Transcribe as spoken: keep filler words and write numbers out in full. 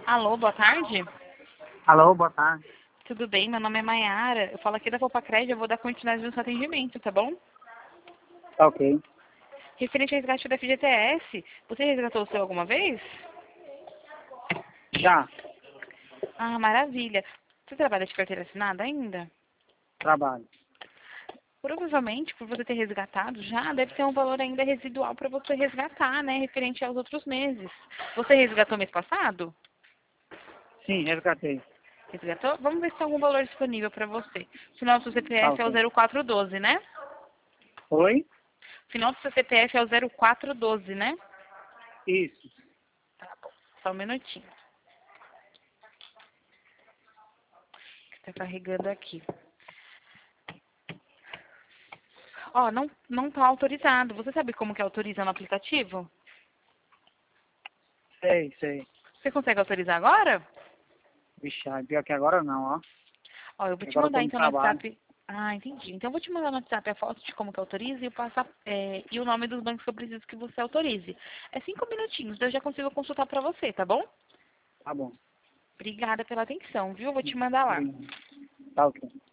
Alô, boa tarde. Alô, boa tarde. Tudo bem? Meu nome é Maiara. Eu falo aqui da Copacred, eu vou dar continuidade no seu atendimento, tá bom? Tá ok. Referente ao resgate da F G T S, você resgatou o seu alguma vez? Já, Ah, maravilha. Você trabalha de carteira assinada ainda? trabalho. Provavelmente, por você ter resgatado já, deve ter um valor ainda residual para você resgatar, né? Referente aos outros meses. Você resgatou mês passado? Sim, resgatei. Resgatou? Vamos ver se tem algum valor disponível para você. O final do seu Tá C P F é o ok. zero quatro doze, né? Oi? O final do seu C P F é o zero quatro doze, né? Isso. Tá bom. Só um minutinho. Está carregando aqui. Ó, não, não tá autorizado. Você sabe como que autoriza no aplicativo? Sei, sei. Você consegue autorizar agora? Vixe, ai, pior que agora não, ó. Ó, eu vou te Agora eu tô mandar no então no trabalho. WhatsApp. Ah, entendi. Então eu vou te mandar no WhatsApp a foto de como que autoriza e o, passa, é, e o nome dos bancos que eu preciso que você autorize. É cinco minutinhos, daí eu já consigo consultar pra você, tá bom? Tá bom. Obrigada pela atenção, viu? Eu vou te mandar lá. Obrigado. Tá ok.